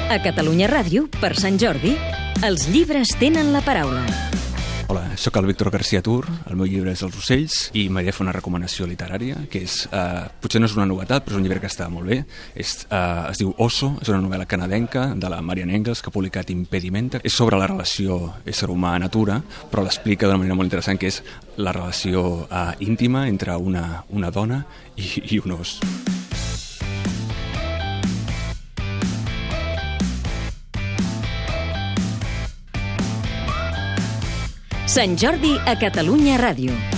A Catalunya Ràdio, per Sant Jordi, els llibres tenen la paraula. Hola, sóc el Víctor García Tur, el meu llibre és Els ocells i m'agradaria fer una recomanació literària, que és, potser no és una novetat, però és un llibre que està molt bé. Es diu Oso, és una novel·la canadenca de la Marianne Engels, que ha publicat Impedimenta. És sobre la relació ésser humà-natura, però l'explica d'una manera molt interessant, que és la relació íntima entre una dona i un os. Sant Jordi a Catalunya Ràdio.